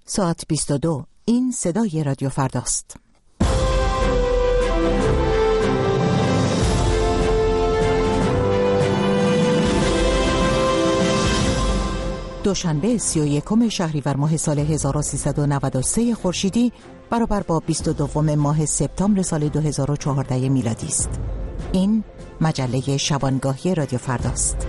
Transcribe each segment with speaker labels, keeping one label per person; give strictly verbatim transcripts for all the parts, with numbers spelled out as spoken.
Speaker 1: ساعت بیست و دو. این صدای رادیو فرداست. دوشنبه سی و یکم شهریور ماه سال هزار و سیصد و نود و سه خورشیدی برابر با بیست و دوم ماه سپتامبر سال دو هزار و چهارده میلادی است. این مجله شبانگاهی رادیو فرداست.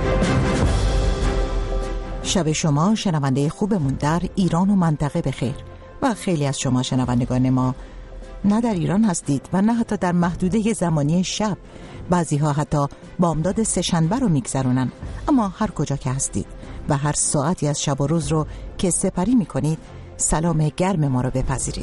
Speaker 1: شب شما شنونده خوبمون در ایران و منطقه بخیر و خیلی از شما شنوندگان ما نه در ایران هستید و نه حتی در محدوده زمانی شب. بعضی ها حتی بامداد سه‌شنبه رو میگذرونن. اما هر کجا که هستید و هر ساعتی از شب و روز رو که سپری میکنید، سلام گرم ما رو بپذیرید.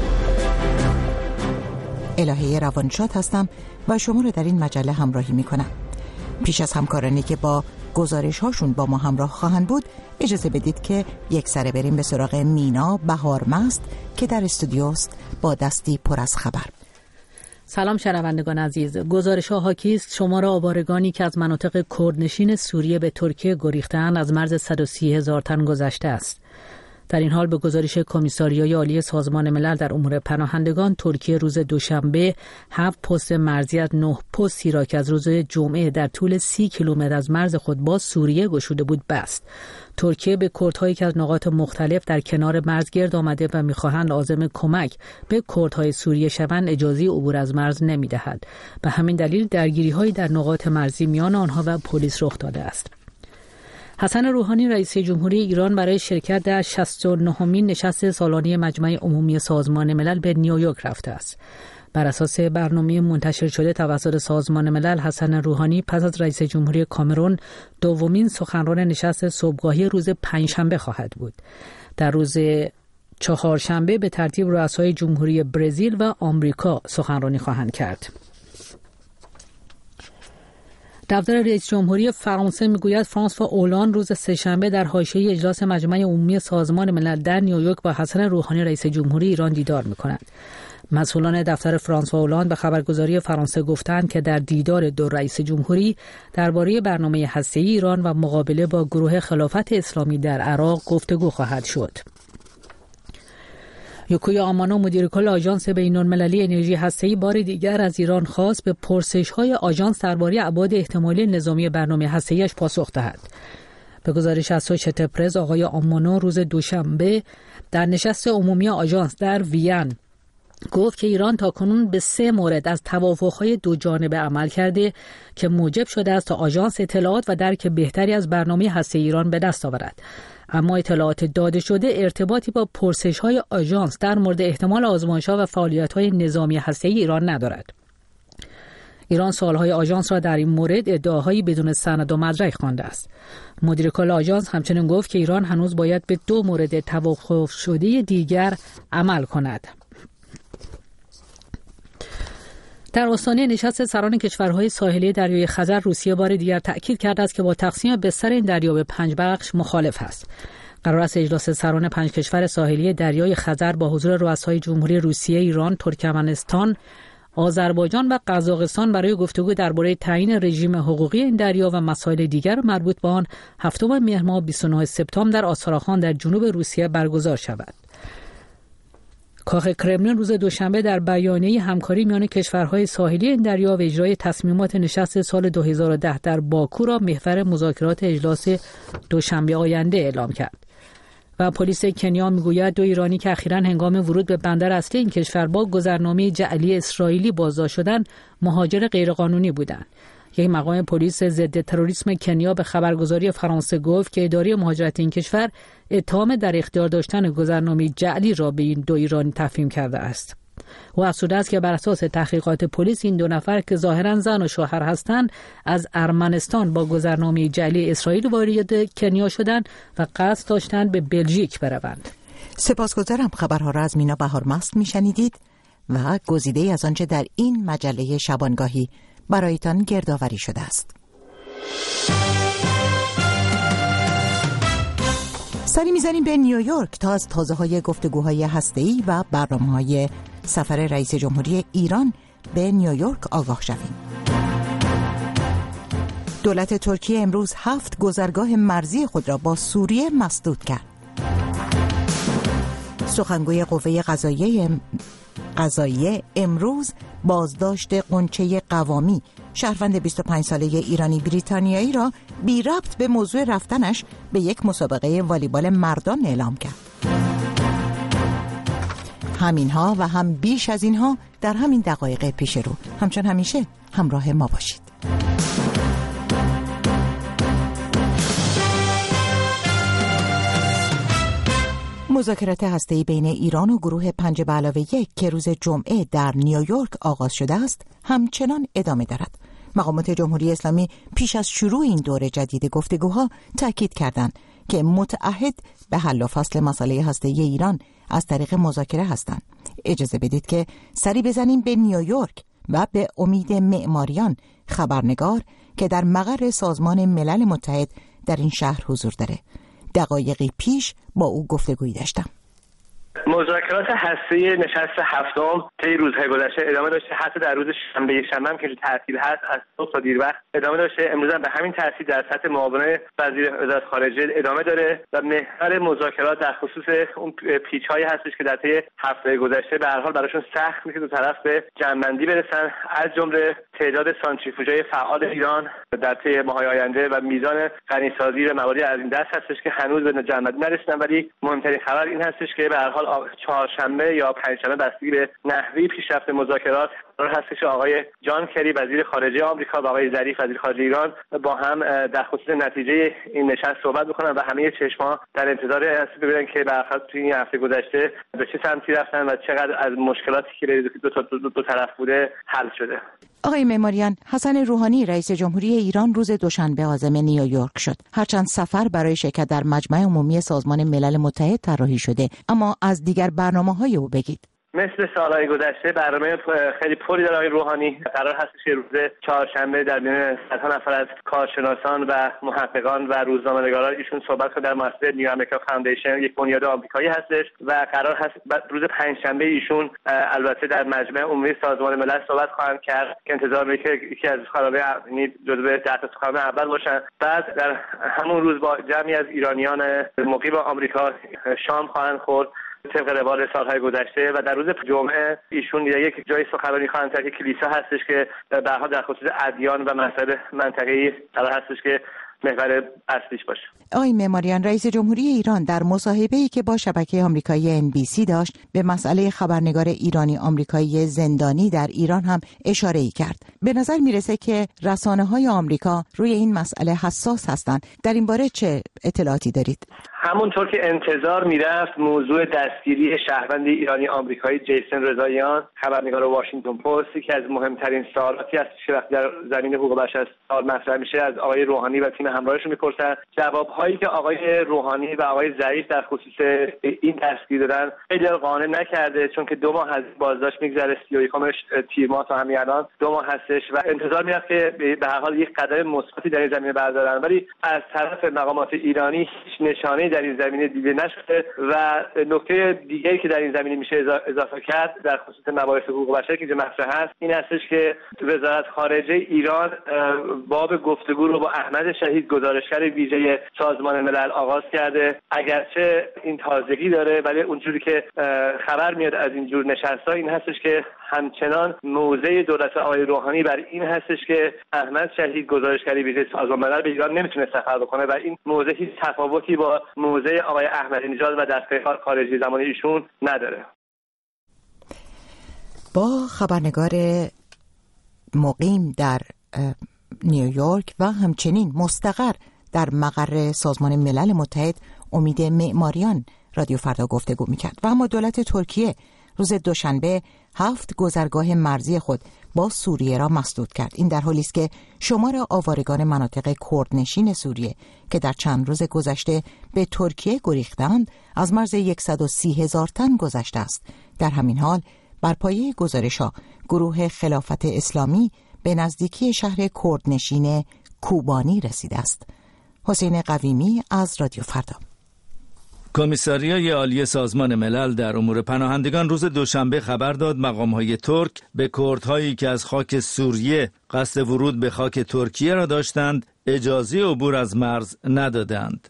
Speaker 1: الهه روانشاد هستم و شما رو در این مجله همراهی میکنم. پیش از همکارانی که با گزارش هاشون با ما همراه خواهند بود، اجازه بدید که یک سره بریم به سراغ مینا بهارمست که در استودیوست با دستی پر از خبر.
Speaker 2: سلام شنوندگان عزیز. گزارش ها حاکی است شمار آوارگانی که از مناطق کردنشین سوریه به ترکیه گریختند از مرز صد و سی هزار تن گذشته است. در این حال به گزارش کمیساریای عالی سازمان ملل در امور پناهندگان، ترکیه روز دوشنبه هفت پست مرزی از نه پستی را که از روز جمعه در طول سی کیلومتر از مرز خود با سوریه گشوده بود بست. ترکیه به کردهایی که از نقاط مختلف در کنار مرز گرد آمده و می‌خواهند عازم کمک به کردهای سوریه شوند اجازه عبور از مرز نمی‌دهد. به همین دلیل درگیری‌هایی در نقاط مرزی میان آنها و پلیس رخ داده است. حسن روحانی رئیس جمهوری ایران برای شرکت در شصت و نهمین نشست سالانه مجمع عمومی سازمان ملل به نیویورک رفته است. بر اساس برنامه منتشر شده توسط سازمان ملل، حسن روحانی پس از رئیس جمهوری کامرون دومین سخنران نشست صبحگاهی روز پنجشنبه خواهد بود. در روز چهارشنبه به ترتیب رؤسای جمهوری برزیل و آمریکا سخنرانی خواهند کرد. دفتر رئیس جمهوری فرانسه میگوید فرانسوا اولان روز سه‌شنبه در حاشیه اجلاس مجمع عمومی سازمان ملل در نیویورک با حسن روحانی رئیس جمهوری ایران دیدار می‌کنند. مسئولان دفتر فرانسوا اولان به خبرگزاری فرانسه گفتند که در دیدار دو رئیس جمهوری درباره برنامه هسته‌ای ایران و مقابله با گروه خلافت اسلامی در عراق گفتگو خواهد شد. یوکویا آمانو مدیر کل آژانس بین‌المللی انرژی هسته‌ای بار دیگر از ایران خواست به پرسش‌های آژانس درباره ابعاد احتمالی نظامی برنامه هسته‌ایش پاسخ دهد. به گزارش اسوشییتد پرس، آقای آمانو روز دوشنبه در نشست عمومی آژانس در وین گفت که ایران تاکنون به سه مورد از توافق‌های دو جانبه عمل کرده که موجب شده است تا آژانس اطلاعات و درک بهتری از برنامه هسته‌ای ایران به دست آورد. اما اطلاعات داده شده ارتباطی با پرسش‌های آژانس در مورد احتمال آزمایش‌ها و فعالیت‌های نظامی هسته‌ای ایران ندارد. ایران سوال‌های آژانس را در این مورد ادعاهایی بدون سند و مدرک خوانده است. مدیر کل آژانس همچنین گفت که ایران هنوز باید به دو مورد توافق شده دیگر عمل کند. در آستانه نشست سران کشورهای ساحلی دریای خزر، روسیه بار دیگر تأکید کرده است که با تقسیم بستر این دریا به پنج بخش مخالف است. قرار است اجلاس سران پنج کشور ساحلی دریای خزر با حضور رؤسای جمهوری روسیه، ایران، ترکمنستان، آذربایجان و قزاقستان برای گفتگو درباره تعیین رژیم حقوقی این دریا و مسائل دیگر مربوط به آن هفتم مهر ماه بیست و نه سپتامبر در آستراخان در جنوب روسیه برگزار شود. کاخ کرملین روز دوشنبه در بیانیه همکاری میان کشورهای ساحلی این دریا و اجرای تصمیمات نشست سال دو هزار و ده در باکو را محور مذاکرات اجلاس دوشنبه آینده اعلام کرد. و پلیس کنیا میگوید دو ایرانی که اخیراً هنگام ورود به بندر اصلی این کشور با گذرنامه جعلی اسرائیلی بازداشت شدند، مهاجر غیرقانونی بودند. یک مقام پلیس ضد تروریسم کنیا به خبرگزاری فرانسه گفت که اداره مهاجرت این کشور اتهام در اختیار داشتن گذرنامه جعلی را به این دو ایرانی تفهیم کرده است. او افزوده است که بر اساس تحقیقات پلیس این دو نفر که ظاهراً زن و شوهر هستند از ارمنستان با گذرنامه جعلی اسرائیل وارد کنیا شدند و قصد داشتند به بلژیک بروند.
Speaker 1: سپاسگزارم. خبرها را از مینا بهارمست میشنیدید و گزیده از آنچه در این مجله شبانگاهی برایتان گردآوری شده است. سری میزنیم به نیویورک تا از تازه‌های گفتگوهای هسته‌ای و برنامه‌های سفر رئیس جمهوری ایران به نیویورک آگاه شویم. دولت ترکیه امروز هفت گذرگاه مرزی خود را با سوریه مسدود کرد. سخنگوی قوه قضاییه قضاییه امروز بازداشت غنچه قوامی، شهروند بیست و پنج ساله ایرانی بریتانیایی را بی ربط به موضوع رفتنش به یک مسابقه والیبال مردان اعلام کرد. همینها و هم بیش از اینها در همین دقایق پیش رو. همچون همیشه همراه ما باشید. مذاکرات هسته‌ای بین ایران و گروه پنج به علاوه یک که روز جمعه در نیویورک آغاز شده است همچنان ادامه دارد. مقامات جمهوری اسلامی پیش از شروع این دور جدید گفتگوها تاکید کردند که متعهد به حل و فصل مسئله هسته‌ای ایران از طریق مذاکره هستند. اجازه بدید که سری بزنیم به نیویورک و به امید معماریان، خبرنگار که در مقر سازمان ملل متحد در این شهر حضور داره. دقایقی پیش با او گفتگویی داشتم.
Speaker 3: مذاکرات هسته‌ای نشست هفتم طی روزهای گذشته ادامه داشته، حتی در روز شنبه شنبه هم که تعطیل هست از صبح تا دیر وقت ادامه داشته. امروز هم به همین ترتیب در سطح معاون وزیر وزارت خارجه ادامه داره و محور مذاکرات در خصوص اون پیچ‌هایی هستش که در طی هفته گذشته به هر حال براشون سخت میشه دو طرف به جمع‌بندی برسن، از جمله تعداد سانتریفوژهای فعال ایران در طی ماه‌های آینده و میزان غنیسازی و مواد از این دست هستش که هنوز به جمع‌بندی نرسیدن. ولی مهمترین خبر این هستش که به هر حال چهارشنبه یا پنجشنبه بستگی به نحوه پیشرفت مذاکرات قرار هستش آقای جان کری وزیر خارجه آمریکا و آقای ظریف وزیر خارجه ایران با هم در خصوص نتیجه این نشست صحبت بکنن و همه چشم‌ها در انتظار هستن ببینن که برخلاف توی این هفته گذشته به چه سمتی رفتن و چقدر از مشکلاتی که دو, دو, دو, دو طرف بوده حل شده.
Speaker 1: آقای معماریان، حسن روحانی رئیس جمهوری ایران روز دوشنبه عازم نیویورک شد. هرچند سفر برای شرکت در مجمع عمومی سازمان ملل متحد طراحی شده، اما از دیگر برنامه‌های او بگید.
Speaker 3: مثل سالهای گذشته برنامه خیلی پری داره آقای روحانی. قرار هستش که روز چهارشنبه در میان صدها نفر از کارشناسان و محققان و روزنامه‌نگاران ایشون صحبت کنه در مؤسسه نیو امریکا فاندیشن، یک بنیاد آمریکایی هستش و قرار هست روز پنجشنبه ایشون البته در مجمع عمومی سازمان ملل صحبت خواهند کرد که انتظار میره که یکی از سخنرانان یعنی جزو ده تا سخنران اول باشن. بعد در همون روز با جمعی از ایرانیان مقیم آمریکا شام خواهند خورد طبق روال سالهای گذشته و در روز جمعه ایشون یک جای سخنرانی خواهند کرد که کلیسا هستش که به هر حال در خصوص ادیان و مسائل منطقه‌ای قرار هستش که محور اصلیش باشه.
Speaker 1: آقای معماریان، رئیس جمهوری ایران در مصاحبه‌ای که با شبکه آمریکایی ان بی سی داشت به مسئله خبرنگار ایرانی آمریکایی زندانی در ایران هم اشاره‌ای کرد. به نظر میرسه که رسانه‌های آمریکا روی این مسئله حساس هستند. در این باره چه اطلاعاتی دارید؟
Speaker 3: همونطور که انتظار میرفت موضوع دستگیری شهروند ایرانی آمریکایی جیسن رضاییان خبرنگار واشنگتن پست که از مهمترین سوالاتی است که وقتی در زمینه حقوق بشر سوال مطرح میشه از آقای روحانی و تیم همراهش میپرسن. جوابهایی که آقای روحانی و آقای ظریف در خصوص این دستگیری دادن خیلی قانع نکرده، چون که دو ماه از بازداشت میگذره، سی و یکمش تیر ماه تا همین الان دو ماه هستش و انتظار میرفت که به هر حال یک قدم مثبتی در این زمینه بردارن، ولی از طرف مقامات ایرانی هیچ نشانه‌ای در این زمینه دیده نشده. و نکته دیگه‌ای که در این زمینه میشه اضافه کرد در خصوص مباحث حقوق بشر که اینجا مطرح هست این هستش که وزارت خارجه ایران باب گفتگو رو با احمد شهید گزارشگر ویژه سازمان ملل آغاز کرده. اگرچه این تازگی داره ولی اونجوری که خبر میاد از این جور نشست‌ها این هستش که همچنان موضع دولت آقای روحانی بر این هستش که احمد شهید گزارشگر ویژه سازمان ملل به ایران نمیتونه سفر بکنه و این موضع هیچ تفاوتی با موضع آقای احمدی نژاد و دستگاه خارجی زمانی ایشون نداره.
Speaker 1: با خبرنگار مقیم در نیویورک و همچنین مستقر در مقر سازمان ملل متحد امید معماریان رادیو فردا گفتگو میکرد. و اما دولت ترکیه روز دوشنبه هفت گذرگاه مرزی خود با سوریه را مسدود کرد. این در حالی است که شمار آوارگان مناطق کردنشین سوریه که در چند روز گذشته به ترکیه گریختند از مرز صد و سی هزار تن گذشته است. در همین حال بر پایه گزارش‌ها گروه خلافت اسلامی به نزدیکی شهر کردنشین کوبانی رسیده است. حسین قویمی از رادیو فردا.
Speaker 4: کمیساریای عالی سازمان ملل در امور پناهندگان روز دوشنبه خبر داد مقام‌های ترک به کردهایی که از خاک سوریه قصد ورود به خاک ترکیه را داشتند اجازه عبور از مرز ندادند.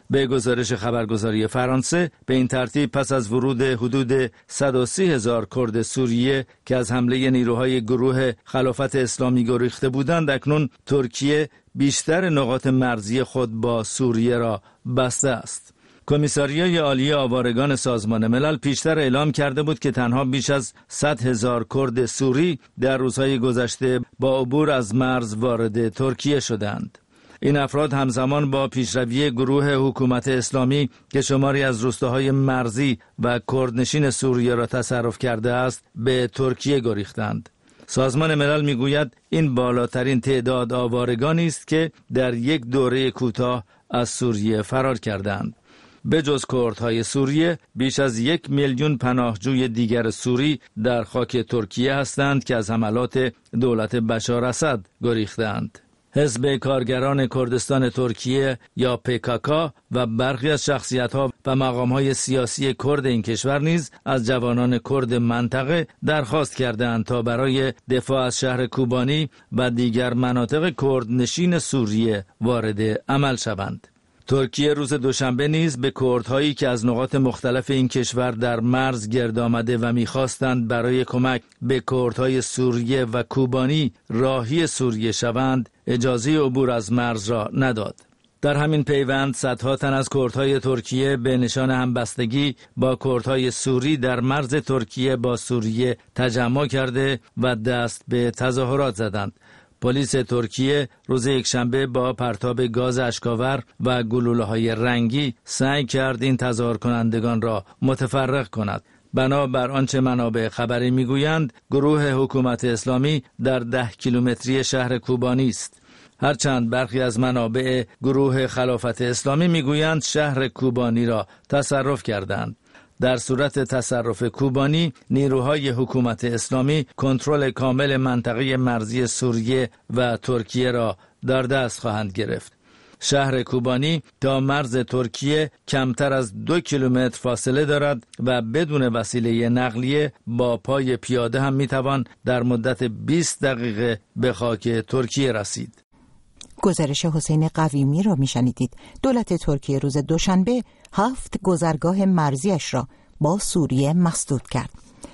Speaker 4: به گزارش خبرگزاری فرانسه به این ترتیب پس از ورود حدود صد و سی هزار کرد سوریه که از حمله نیروهای گروه خلافت اسلامی گریخته بودند، اکنون ترکیه بیشتر نقاط مرزی خود با سوریه را بسته است. کمیساریای عالی آوارگان سازمان ملل پیشتر اعلام کرده بود که تنها بیش از صد هزار کرد سوری در روزهای گذشته با عبور از مرز وارد ترکیه شدند. این افراد همزمان با پیشروی گروه حکومت اسلامی که شماری از روستاهای مرزی و کردنشین سوریه را تصرف کرده است به ترکیه گریختند. سازمان ملل میگوید این بالاترین تعداد آوارگانی است که در یک دوره کوتاه از سوریه فرار کردند. به جز کردهای سوریه بیش از یک میلیون پناهجوی دیگر سوری در خاک ترکیه هستند که از حملات دولت بشار اسد گریختند. حزب کارگران کردستان ترکیه یا پیکاکا و برخی از شخصیت‌ها و مقام‌های سیاسی کرد این کشور نیز از جوانان کرد منطقه درخواست کردند تا برای دفاع از شهر کوبانی و دیگر مناطق کردنشین سوریه وارد عمل شوند. ترکیه روز دوشنبه نیز به کردهایی که از نقاط مختلف این کشور در مرز گرد آمده و می‌خواستند برای کمک به کردهای سوریه و کوبانی راهی سوریه شوند اجازه عبور از مرز را نداد. در همین پیوند صدها تن از کردهای ترکیه به نشان همبستگی با کردهای سوری در مرز ترکیه با سوریه تجمع کرده و دست به تظاهرات زدند. پلیس ترکیه روز یکشنبه با پرتاب گاز اشک‌آور و گلوله‌های رنگی سعی کرد این تظاهر کنندگان را متفرق کند. بنابر آنچه منابع خبری میگویند گروه حکومت اسلامی در ده کیلومتری شهر کوبانی است. هرچند برخی از منابع گروه خلافت اسلامی میگویند شهر کوبانی را تصرف کردند. در صورت تصرف کوبانی نیروهای حکومت اسلامی کنترل کامل منطقه مرزی سوریه و ترکیه را در دست خواهند گرفت. شهر کوبانی تا مرز ترکیه کمتر از دو کیلومتر فاصله دارد و بدون وسیله نقلیه با پای پیاده هم میتوان در مدت بیست دقیقه به خاک ترکیه رسید.
Speaker 1: گزارش حسین قویمی را میشنیدید. دولت ترکیه روز دوشنبه هفت گذرگاه مرزیش را با سوریه مسدود کرد.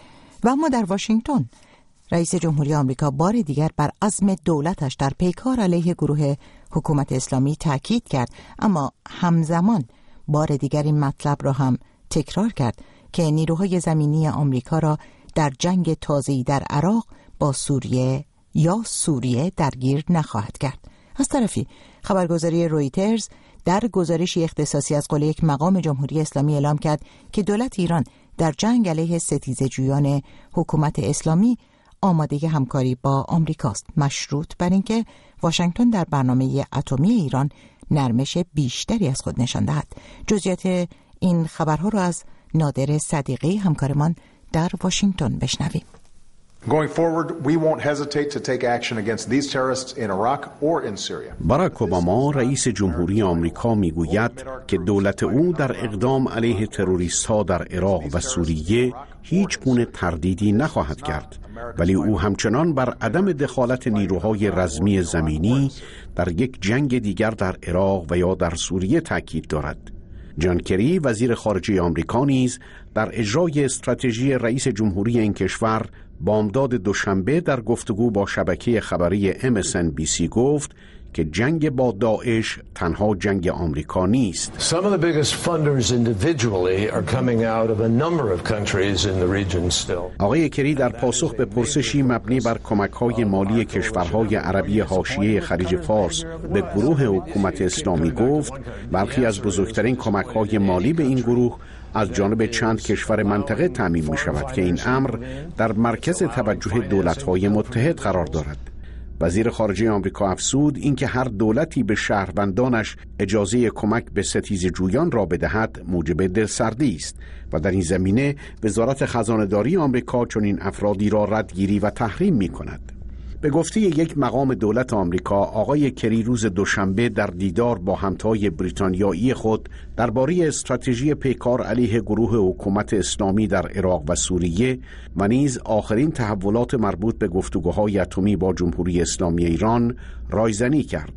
Speaker 1: و اما در واشنگتن رئیس جمهوری آمریکا بار دیگر بر عزم دولتش در پیکار علیه گروه حکومت اسلامی تاکید کرد، اما همزمان بار دیگر این مطلب را هم تکرار کرد که نیروهای زمینی آمریکا را در جنگ تازه‌ای در عراق با سوریه یا سوریه درگیر نخواهد کرد. از طرفی خبرگزاری رویترز در گزارشی اختصاصی از قول یک مقام جمهوری اسلامی اعلام کرد که دولت ایران در جنگ علیه ستیزه‌جویان حکومت اسلامی آماده همکاری با آمریکاست، مشروط بر اینکه واشنگتن در برنامه اتمی ایران نرمش بیشتری از خود نشان دهد. جزئیات این خبرها را از نادر صدیقی همکارمان در واشنگتن بشنویم.
Speaker 5: Going forward, we won't hesitate to take action against these terrorists in Iraq or in Syria.
Speaker 6: باراک اوباما رئیس جمهوری آمریکا میگوید که دولت او در اقدام علیه تروریست‌ها در عراق و سوریه هیچ گونه تردیدی نخواهد کرد، ولی او همچنان بر عدم دخالت نیروهای رزمی زمینی در یک جنگ دیگر در عراق و یا در سوریه تاکید دارد. جان کری وزیر خارجه آمریکا نیز در اجرای استراتژی رئیس جمهوری این کشور بامداد دوشنبه در گفتگو با شبکه خبری ام اس ان بی سی گفت که جنگ با داعش تنها جنگ آمریکا نیست.
Speaker 7: Some of the biggest funders individually are coming out of a number of countries in the region still.
Speaker 6: آقای کری در پاسخ به پرسشی مبنی بر کمک‌های مالی کشورهای عربی حاشیه خلیج فارس به گروه حکومت اسلامی گفت برخی از بزرگترین کمک‌های مالی به این گروه از جانب چند کشور منطقه تامین می شود که این امر در مرکز توجه دولت‌های متحد قرار دارد. وزیر خارجه آمریکا افزود اینکه هر دولتی به شهروندانش اجازه کمک به ستیزه‌جویان را بدهد موجب دلسردی است و در این زمینه وزارت خزانه‌داری آمریکا چنین افرادی را ردگیری و تحریم می کند. به گفته یک مقام دولت آمریکا، آقای کری روز دوشنبه در دیدار با همتای بریتانیایی خود درباره استراتژی پیکار علیه گروه حکومت اسلامی در عراق و سوریه و نیز آخرین تحولات مربوط به گفتگوهای اتمی با جمهوری اسلامی ایران رایزنی کرد.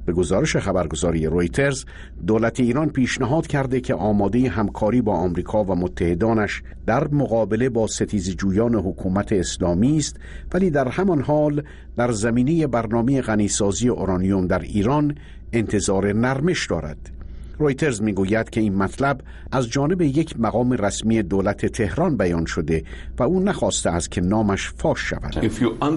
Speaker 6: به گزارش خبرگزاری رویترز، دولت ایران پیشنهاد کرده که آماده همکاری با آمریکا و متحدانش در مقابله با ستیزجویان حکومت اسلامی است، ولی در همان حال در زمینه برنامه غنیسازی اورانیوم در ایران انتظار نرمش دارد. رویترز میگوید که این مطلب از جانب یک مقام رسمی دولت تهران بیان شده و او نخواسته است که نامش فاش شود.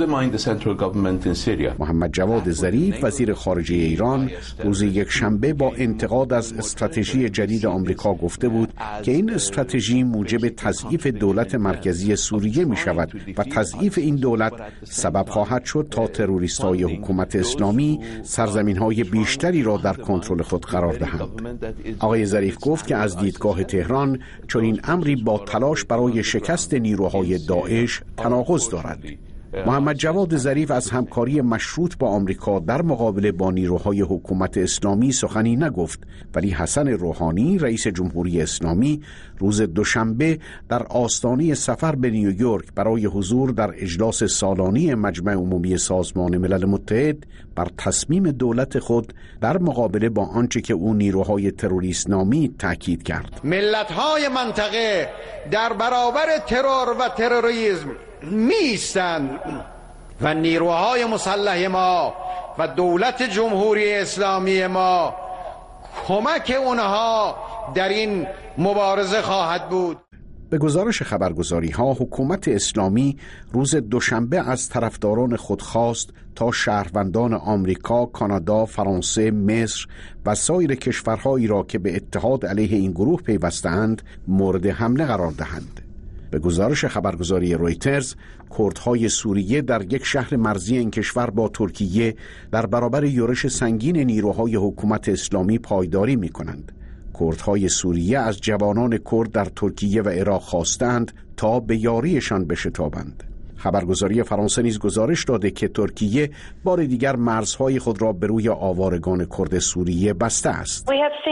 Speaker 6: محمد جواد ظریف وزیر خارجه ایران روز یک شنبه با انتقاد از استراتژی جدید آمریکا گفته بود که این استراتژی موجب تضعیف دولت مرکزی سوریه می شود و تضعیف این دولت سبب خواهد شد تا تروریست‌های حکومت اسلامی سرزمین‌های بیشتری را در کنترل خود قرار دهند. آقای ظریف گفت که از دیدگاه تهران چون این امری با تلاش برای شکست نیروهای داعش تناقض دارد. محمد جواد ظریف از همکاری مشروط با آمریکا در مقابله با نیروهای حکومت اسلامی سخنی نگفت، ولی حسن روحانی رئیس جمهوری اسلامی روز دوشنبه در آستانه سفر به نیویورک برای حضور در اجلاس سالانه مجمع عمومی سازمان ملل متحد بر تصمیم دولت خود در مقابله با آنچه که او نیروهای تروریست نامی تاکید کرد.
Speaker 8: ملت‌های منطقه در برابر ترور و تروریسم میستند و نیروهای مسلح ما و دولت جمهوری اسلامی ما کمک اونها در این مبارزه خواهد بود.
Speaker 6: به گزارش خبرگزاری ها، حکومت اسلامی روز دوشنبه از طرفداران خود خواست تا شهروندان آمریکا، کانادا، فرانسه، مصر و سایر کشورهایی را که به اتحاد علیه این گروه پیوسته‌اند مورد حمله قرار دهند. به گزارش خبرگزاری رویترز، کردهای سوریه در یک شهر مرزی این کشور با ترکیه در برابر یورش سنگین نیروهای حکومت اسلامی پایداری می کنند. کردهای سوریه از جوانان کرد در ترکیه و عراق خواستند تا به یاریشان بشتابند. خبرگزاری فرانسه نیز گزارش داده که ترکیه بار دیگر مرزهای خود را به روی آوارگان کرد سوریه بسته است.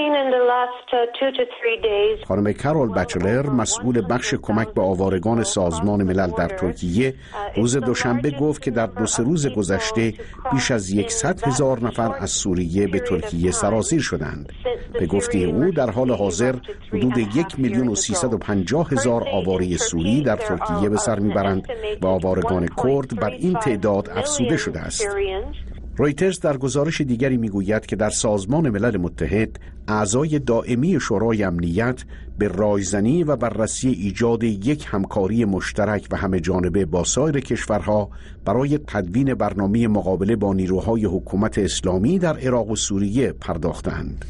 Speaker 6: خانم کارول بچلر، مسئول بخش کمک به آوارگان سازمان ملل در ترکیه، روز دوشنبه گفت که در دو سه روز گذشته بیش از صد هزار نفر از سوریه به ترکیه سرازیر شدند. به گفته او در حال حاضر حدود یک میلیون و سیصد و پنجاه هزار آواره سوری در ترکیه به سر میبرند و آوارگان کرد بر این تعداد افزوده شده است. رویترز در گزارش دیگری میگوید که در سازمان ملل متحد اعضای دائمی شورای امنیت به رایزنی و بررسی ایجاد یک همکاری مشترک و همه جانبه با سایر کشورها برای تدوین برنامه مقابله با نیروهای حکومت اسلامی در عراق و سوریه پرداختند.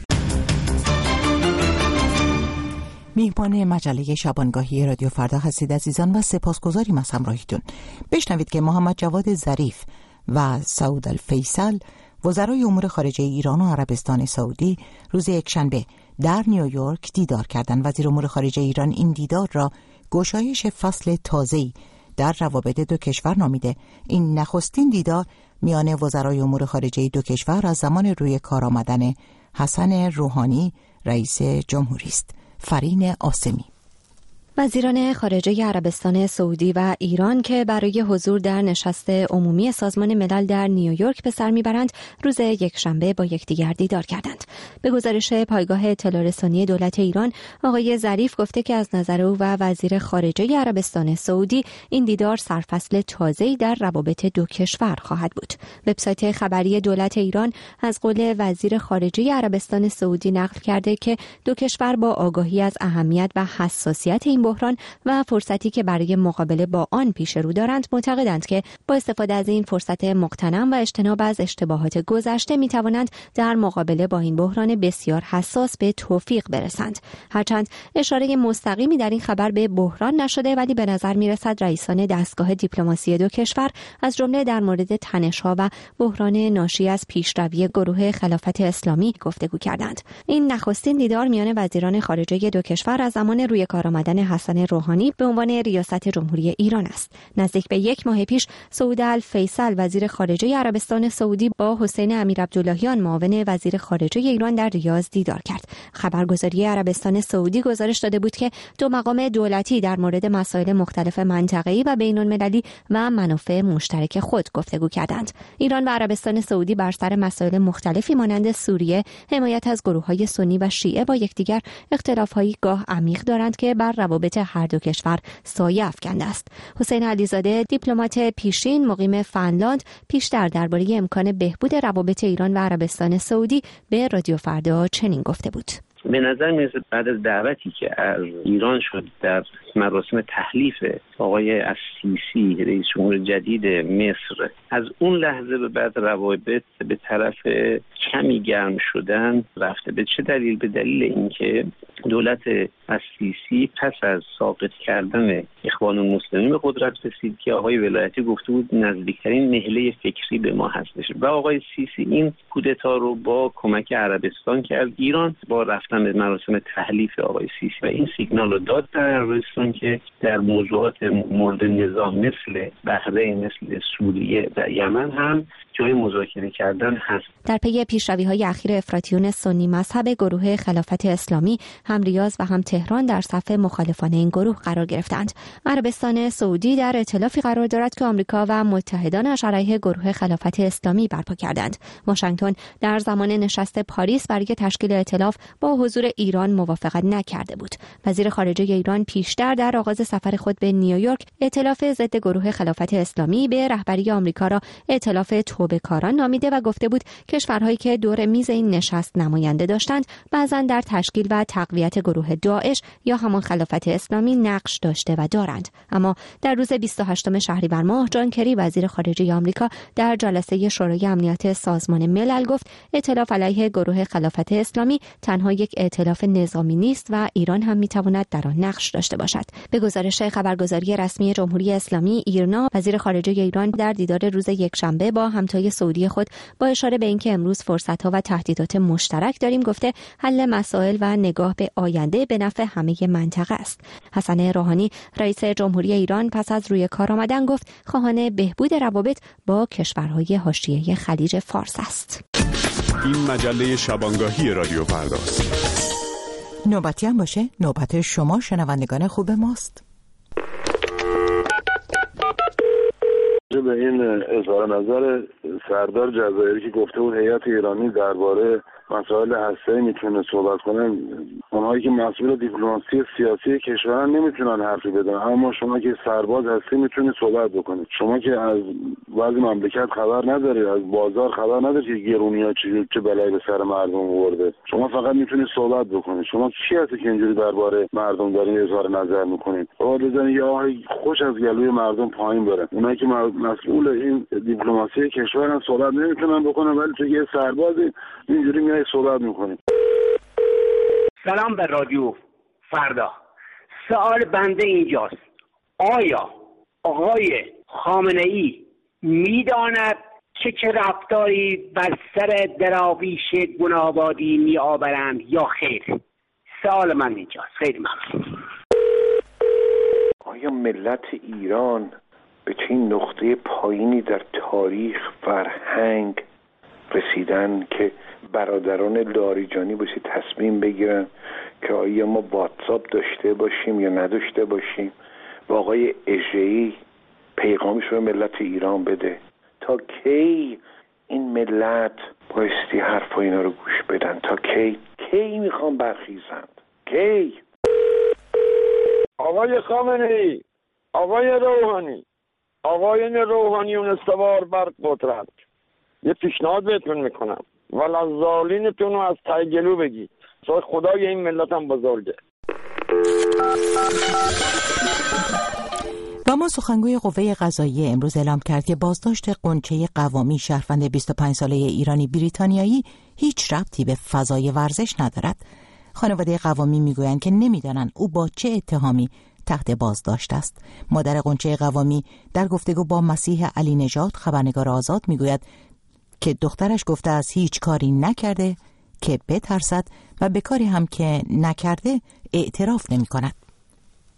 Speaker 1: میهمان مجله شبانگاهی رادیو فردا هستید عزیزان و سپاسگزاریم از همراهیتون. بشنوید که محمد جواد ظریف و سعود الفیصل وزرای امور خارجه ایران و عربستان سعودی روز یکشنبه در نیویورک دیدار کردند. وزیر امور خارجه ایران این دیدار را گشایش فصل تازه‌ای در روابط دو کشور نامیده. این نخستین دیدار میان وزرای امور خارجه دو کشور از زمان روی کار آمدن حسن روحانی رئیس جمهوری است. فرین آسمی.
Speaker 9: وزیران خارجه عربستان سعودی و ایران که برای حضور در نشست عمومی سازمان ملل در نیویورک به سر میبرند، روز یکشنبه با یکدیگر دیدار کردند. به گزارش پایگاه اطلاع رسانی دولت ایران، آقای ظریف گفته که از نظر او و وزیر خارجه عربستان سعودی این دیدار سرفصل تازه‌ای در روابط دو کشور خواهد بود. وبسایت خبری دولت ایران از قول وزیر خارجه عربستان سعودی نقل کرده که دو کشور با آگاهی از اهمیت و حساسیت این بحران و فرصتی که برای مقابله با آن پیش رو دارند معتقدند که با استفاده از این فرصت مغتنم و اجتناب از اشتباهات گذشته می توانند در مقابله با این بحران بسیار حساس به توفیق برسند. هرچند اشاره مستقیمی در این خبر به بحران نشده، ولی به نظر می رسد رئیسان دستگاه دیپلماسی دو کشور از جمله در مورد تنش‌ها و بحران ناشی از پیشروی گروه خلافت اسلامی گفتگو کردند. این نخستین دیدار میان وزیران خارجه دو کشور از زمان روی کار آمدن حسن روحانی به عنوان ریاست جمهوری ایران است. نزدیک به یک ماه پیش سعود الفیصل وزیر خارجه عربستان سعودی با حسین امیرعبداللهیان معاون وزیر خارجه ایران در ریاض دیدار کرد. خبرگزاری عربستان سعودی گزارش داده بود که دو مقام دولتی در مورد مسائل مختلف منطقه‌ای و بین‌المللی و منافع مشترک خود گفتگو کردند. ایران و عربستان سعودی بر سر مسائل مختلفی مانند سوریه، حمایت از گروه‌های سنی و شیعه با یکدیگر اختلاف‌هایی گاه عمیق دارند که بر روابط هر دو کشور سایه افکنده است. حسین علیزاده، دیپلمات پیشین مقیم فنلاند، پیشتر درباره امکان بهبود روابط ایران و عربستان سعودی به رادیو فردا چنین گفته بود:
Speaker 10: به نظر میرسه بعد از دعوتی که از ایران شد در مراسم تحلیف آقای السیسی رئیس جمهور جدید مصر، از اون لحظه به بعد روابط به طرف کمی گرم شدن رفته. به چه دلیل؟ به دلیل اینکه دولت السیسی پس از ساقط کردن اخوان المسلمین به قدرت رسید که آقای ولایتی گفته بود نزدیکترین نهله فکری به ما هستش و آقای سیسی این کودتا رو با کمک عربستان کرد. ایران با رفتن به مراسم تحلیف آقای سیسی و این سیگنال رو داد در عربستان که در موضوعات مورد نظام مثل بحرین، مثل سوریه و یمن هم جای مذاکره کردن هست.
Speaker 9: در پی پیشروی‌های اخیر افراطیون سنی مذهب گروه خلافت اسلامی، هم ریاض و هم تهران در صف مخالفان این گروه قرار گرفتند. عربستان سعودی در ائتلافی قرار دارد که آمریکا و متحدانش علیه گروه خلافت اسلامی برپا کردند. واشنگتن در زمان نشست پاریس برای تشکیل ائتلاف با حضور ایران موافقت نکرده بود. وزیر خارجه ایران پیشتر در آغاز سفر خود به نیویورک ائتلاف ضد گروه خلافت اسلامی به رهبری آمریکا را ائتلاف توبه‌کاران نامیده و گفته بود کشورهایی که دور میز این نشست نماینده داشتند بعضاً در تشکیل و تقویت گروه داعش یا همان خلافت اسلامی نقش داشته و دارند. اما در روز بیست و هشتم شهریور ماه جان کری وزیر خارجه آمریکا در جلسه شورای امنیت سازمان ملل گفت ائتلاف علیه گروه خلافت اسلامی تنها یک ائتلاف نظامی نیست و ایران هم میتواند در آن نقش داشته باشد. به گزارش خبرگزاری رسمی جمهوری اسلامی ایرنا، وزیر خارجه ایران در دیدار روز یکشنبه با همتای سعودی خود با اشاره به اینکه امروز فرصت‌ها و تهدیدات مشترک داریم گفته حل مسائل و نگاه به آینده به نفع همه منطقه است. حسن روحانی رئیس جمهوری ایران پس از روی کار آمدن گفت خواهان بهبود روابط با کشورهای حاشیه خلیج فارس است.
Speaker 11: این مجله شبانگاهی رادیو فرداست.
Speaker 1: نوبتی هم باشه نوبت شما شنوندگان خوب ماست.
Speaker 12: به این اظهار نظر سردار جزایری که گفته بود هیئت ایرانی درباره مسائل هسته‌ای میتونه صحبت کنن، اونهایی که مسئول دیپلماسی سیاسی کشورن نمیتونن حرفی بدن، اما شما که سرباز هستی میتونید صحبت بکنید. شما که از بعضی مملکت خبر ندارید، از بازار خبر ندارید که گرونی‌ها چه چه بلایی به سر مردم آورده، شما فقط میتونید صحبت بکنید. شما کی هستی که اینجوری درباره مردم دارین اظهار نظر میکنید؟ آقا بزنید یه آهی خوش از گلوی مردم پایین بره. اونایی که مسئول این دیپلماسی کشورن صحبت نمیتونن بکنن، ولی تو یه سربازی اینجوری میای صحبت میکنیم.
Speaker 13: سلام به رادیو فردا. سوال بنده اینجاست: آیا آقای خامنه‌ای میداند که چه رفتاری بر سر دراویش گناه‌آبادی میآورند یا خیر؟ سوال من اینجاست. خیلی ممنون.
Speaker 14: آیا ملت ایران به چه نقطه پایینی در تاریخ فرهنگ رسیدن که برادران لاریجانی باشه تصمیم بگیرن که آیا ما واتساپ داشته باشیم یا نداشته باشیم و آقای اژه‌ای پیغامش رو ملت ایران بده؟ تا کی این ملت بایستی حرف اینا رو گوش بدن؟ تا کی کی میخوان برخیزند؟ کی؟
Speaker 15: آقای خامنه‌ای، آقای روحانی، آقایان روحانیون سوار بر قدرت، یه پیشنهاد بهتون میکنم، ولعزالینتون رو از ته گلو بگید، چون خدای این ملت هم بزرگه.
Speaker 1: و ما سخنگوی قوه قضاییه امروز اعلام کرد که بازداشت غنچه قوامی شهروند بیست و پنج ساله ایرانی بریتانیایی هیچ ربطی به فضای ورزش ندارد. خانواده قوامی میگویند که نمیدانند او با چه اتهامی تحت بازداشت است. مادر غنچه قوامی در گفتگو با مسیح علی نژاد خبرنگار آزاد میگوید که دخترش گفته از هیچ کاری نکرده که بترسد و به کاری هم که نکرده اعتراف نمی کند.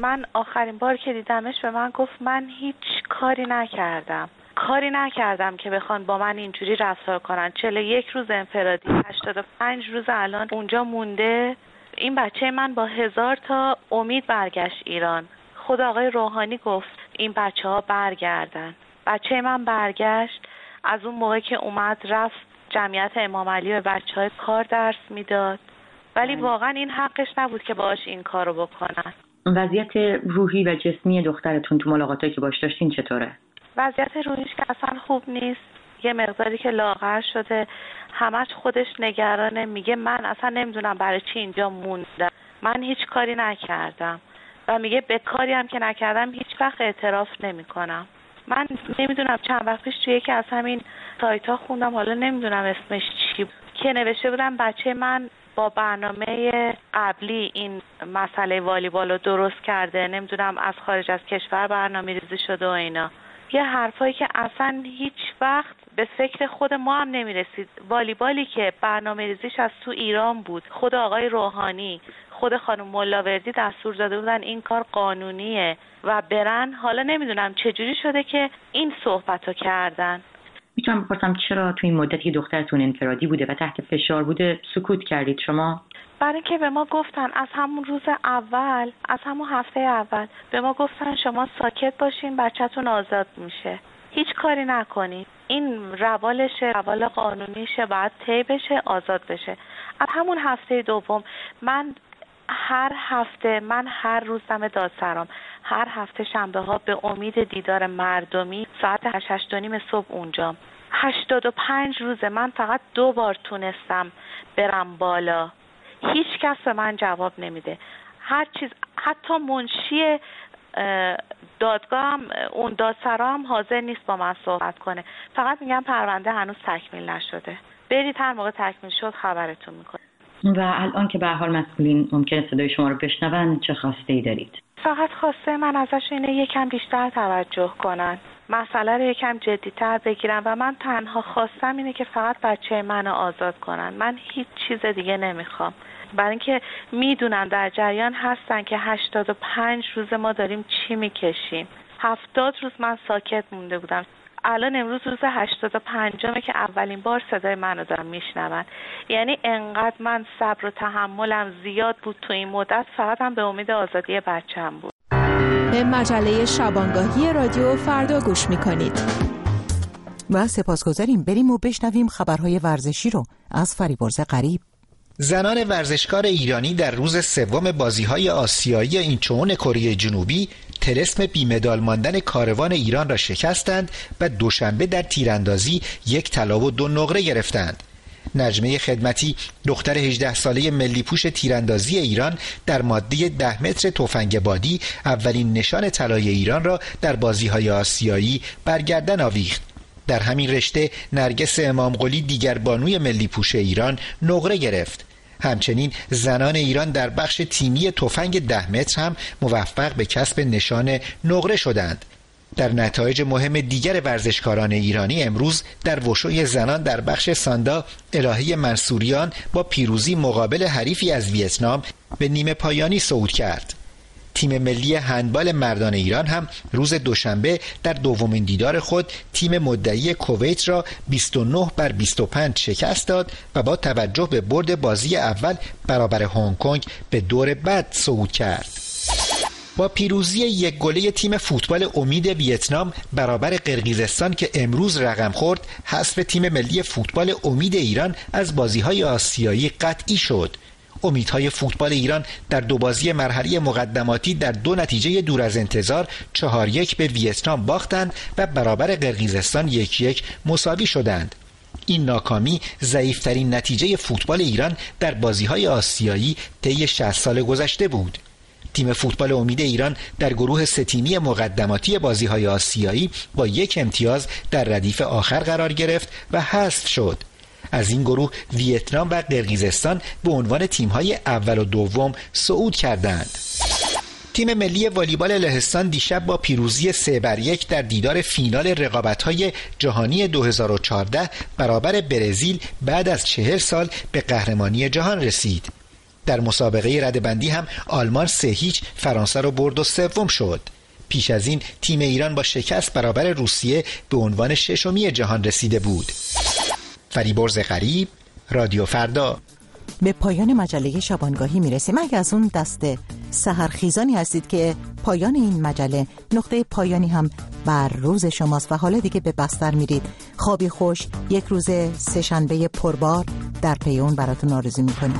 Speaker 16: من آخرین بار که دیدمش به من گفت من هیچ کاری نکردم. کاری نکردم که بخوان با من اینجوری رفتار کنن. چهل و یک روز انفرادی، هشتاد و پنج روز الان اونجا مونده. این بچه من با هزار تا امید برگشت ایران. خود آقای روحانی گفت این بچه ها برگردن. بچه من برگشت. از اون موقع که اومد رفت جمعیت امام علی به بچه های کار درس میداد، ولی واقعا این حقش نبود که باهاش این کارو بکنن.
Speaker 17: وضعیت روحی و جسمی دخترتون تو ملاقاتایی که باش داشتین چطوره؟
Speaker 16: وضعیت روحیش که اصلا خوب نیست. یه مقداری که لاغر شده، همش خودش نگرانه، میگه من اصلا نمیدونم برای چی اینجا موندم، من هیچ کاری نکردم و میگه به کاری هم که نکردم هیچ وقت اعتراف نمیکنم. من نمیدونم چند وقت پیش توی یکی از همین سایت ها خوندم، حالا نمیدونم اسمش چی بود، که نوشته بودم بچه من با برنامه قبلی این مسئله والیبال رو درست کرده، نمیدونم از خارج از کشور برنامه ریزی شده و اینا. یه حرفایی که اصلا هیچ وقت به فکر خود ما هم نمیرسید. والیبالی که برنامه ریزیش از تو ایران بود، خود آقای روحانی، خود خانم ملاوردی دستور داده بودن این کار قانونیه و برن. حالا نمیدونم چجوری شده که این صحبتو کردن.
Speaker 17: میتونم بپرسم چرا تو این مدتی که دخترتون انفرادی بوده و تحت فشار بوده سکوت کردید شما؟
Speaker 16: برای اینکه به ما گفتن از همون روز اول، از همون هفته اول به ما گفتن شما ساکت باشین بچه‌تون آزاد میشه، هیچ کاری نکنین، این روالشه، روال قانونیشه، باید طی بشه، آزاد بشه. از همون هفته دوم من هر هفته، من هر روز دم دادسرام، هر هفته شنبه ها به امید دیدار مردمی ساعت هشت هشت و نیم صبح اونجام. هشتاد و پنج روزه من فقط دو بار تونستم برم بالا. هیچ کس به من جواب نمیده. هر چیز، حتی منشی دادگاه هم، اون دادسرا هم حاضر نیست با من صحبت کنه. فقط میگم پرونده هنوز تکمیل نشده، برید هر موقع تکمیل شد خبرتون میکنه.
Speaker 17: و الان که به هر حال مسئولین ممکنه صدای شما رو بشنون، چه خواسته ای دارید؟
Speaker 16: فقط خواسته من ازش اینه یکم بیشتر توجه کنن، مسئله رو یکم جدی‌تر بگیرن و من تنها خواستم اینه که فقط بچه منو آزاد کنن. من هیچ چیز دیگه نمیخوام، برای اینکه میدونن در جریان هستن که هشتاد و پنج روز ما داریم چی میکشیم. هفتاد روز من ساکت مونده بودم. الان امروز روز هشتاد و پنجمه که اولین بار صدای منو دارم میشنون. یعنی انقدر من صبر و تحملم زیاد بود تو این مدت، فقط هم به امید آزادی بچه‌م بود.
Speaker 18: به مجله شبانگاهی رادیو فردا گوش میکنید.
Speaker 1: و سپاسگزاریم. بریم و بشنویم خبرهای ورزشی رو از فریبرز غریب.
Speaker 19: زنان ورزشکار ایرانی در روز سوم بازی‌های آسیایی اینچون کره جنوبی طلسم بی‌مدال ماندن کاروان ایران را شکستند و دوشنبه در تیراندازی یک طلا و دو نقره گرفتند. نجمه خدمتی دختر هجده ساله ملی پوش تیراندازی ایران در ماده ده متر تفنگ بادی اولین نشان طلای ایران را در بازی‌های آسیایی برگردن آویخت. در همین رشته نرگس امامقلی دیگر بانوی ملی پوش ایران نقره گرفت. همچنین زنان ایران در بخش تیمی تفنگ ده متر هم موفق به کسب نشان نقره شدند. در نتایج مهم دیگر ورزشکاران ایرانی امروز در وشوی زنان در بخش ساندا الهه منصوریان با پیروزی مقابل حریفی از ویتنام به نیمه پایانی صعود کرد. تیم ملی هندبال مردان ایران هم روز دوشنبه در دومین دیدار خود تیم مدعی کویت را بیست و نه بر بیست و پنج شکست داد و با توجه به برد بازی اول برابر هنگ کنگ به دور بعد صعود کرد. با پیروزی یک گله تیم فوتبال امید ویتنام برابر قرقیزستان که امروز رقم خورد، حذف تیم ملی فوتبال امید ایران از بازی‌های آسیایی قطعی شد. امیدهای فوتبال ایران در دو بازی مرحله مقدماتی در دو نتیجه دور از انتظار چهار یک به ویتنام باختند و برابر قرقیزستان یک یک مساوی شدند. این ناکامی ضعیفترین نتیجه فوتبال ایران در بازی‌های آسیایی طی شصت سال گذشته بود. تیم فوتبال امید ایران در گروه سه تیمی مقدماتی بازی‌های آسیایی با یک امتیاز در ردیف آخر قرار گرفت و حذف شد. از این گروه ویتنام و قرقیزستان به عنوان تیم‌های اول و دوم صعود کردند. تیم ملی والیبال لهستان دیشب با پیروزی سه بر یک در دیدار فینال رقابت‌های جهانی دو هزار و چهارده برابر برزیل بعد از چهل سال به قهرمانی جهان رسید. در مسابقه رده‌بندی هم آلمان سه هیچ فرانسه رو برد و سوم شد. پیش از این تیم ایران با شکست برابر روسیه به عنوان ششمی جهان رسیده بود. فریبرز غریب، رادیو فردا.
Speaker 1: به پایان مجله شبانگاهی میرسیم. اگه از اون دسته سحرخیزانی هستید که پایان این مجله نقطه پایانی هم بر روز شماست و حالا دیگه به بستر میرید، خوابی خوش، یک روز سه‌شنبه پربار در پی اون براتون آرزو میکنیم.